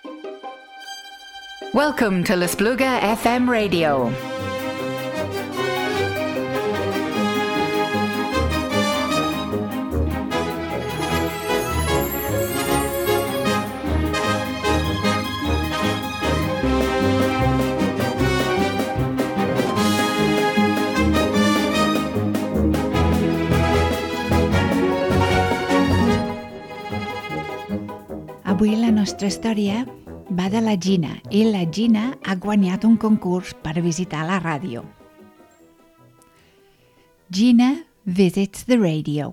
Welcome to L'Espluga FM Radio. Avui la nostra història va de la Gina i la Gina ha guanyat un concurs per visitar la ràdio. Gina visits the radio.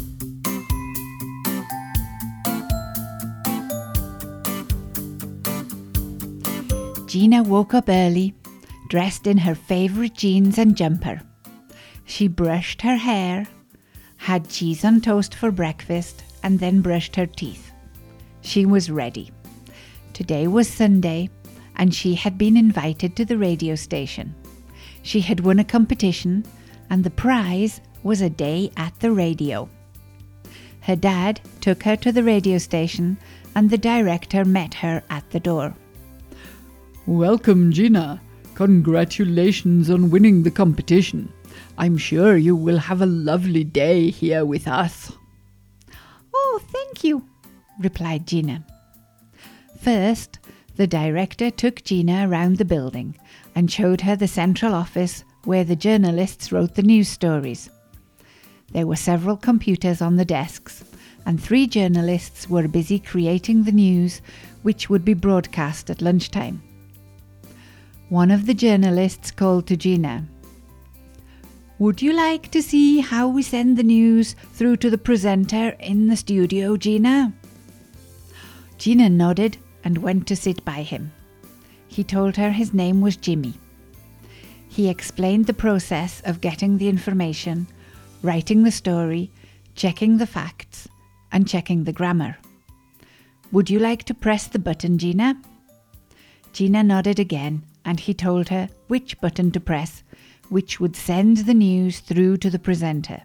Gina woke up early, dressed in her favorite jeans and jumper. She brushed her hair, had cheese on toast for breakfast, and then brushed her teeth. She was ready. Today was Sunday, and she had been invited to the radio station. She had won a competition, and the prize was a day at the radio. Her dad took her to the radio station, and the director met her at the door. Welcome, Gina. Congratulations on winning the competition. I'm sure you will have a lovely day here with us. Oh, thank you, replied Gina. First, the director took Gina around the building and showed her the central office where the journalists wrote the news stories. There were several computers on the desks, and 3 journalists were busy creating the news which would be broadcast at lunchtime. One of the journalists called to Gina. Would you like to see how we send the news through to the presenter in the studio, Gina? Gina nodded and went to sit by him. He told her his name was Jimmy. He explained the process of getting the information, writing the story, checking the facts, and checking the grammar. Would you like to press the button, Gina? Gina nodded again, and he told her which button to press, which would send the news through to the presenter.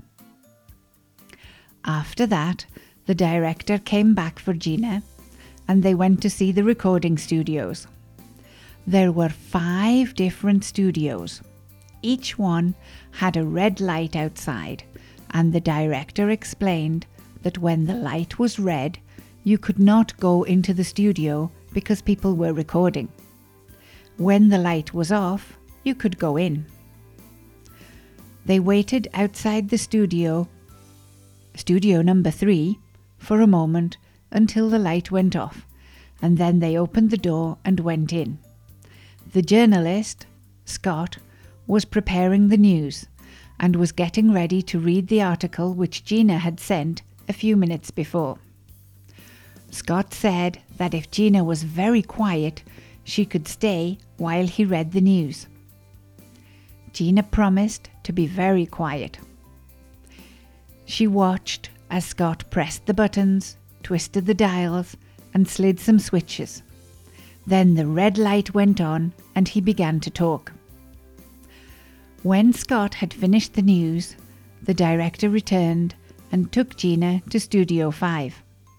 After that, the director came back for Gina, and they went to see the recording studios. There were 5 different studios. Each one had a red light outside, and the director explained that when the light was red, you could not go into the studio because people were recording. When the light was off, you could go in. They waited outside the studio number 3, for a moment until the light went off, and then they opened the door and went in. The journalist, Scott, was preparing the news and was getting ready to read the article which Gina had sent a few minutes before. Scott said that if Gina was very quiet, she could stay while he read the news. Gina promised to be very quiet. She watched as Scott pressed the buttons, twisted the dials, and slid some switches. Then the red light went on and he began to talk. When Scott had finished the news, the director returned and took Gina to Studio 5.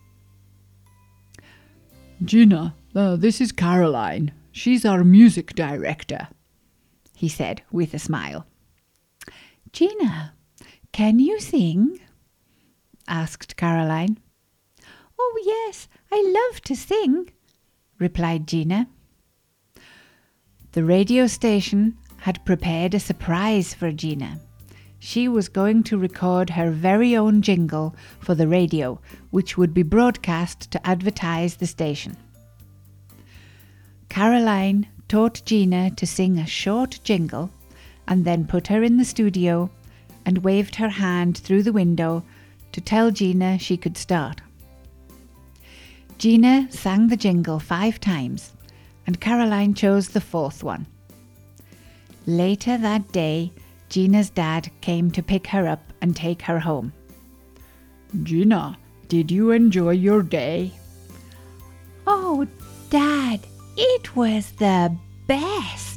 Gina, this is Caroline. She's our music director, he said with a smile. Gina, can you sing? Asked Caroline. Oh, yes, I love to sing, replied Gina. The radio station had prepared a surprise for Gina. She was going to record her very own jingle for the radio, which would be broadcast to advertise the station. Caroline taught Gina to sing a short jingle and then put her in the studio and waved her hand through the window to tell Gina she could start. Gina sang the jingle 5 times, and Caroline chose the 4th one. Later that day, Gina's dad came to pick her up and take her home. Gina, did you enjoy your day? Oh, Dad, it was the best.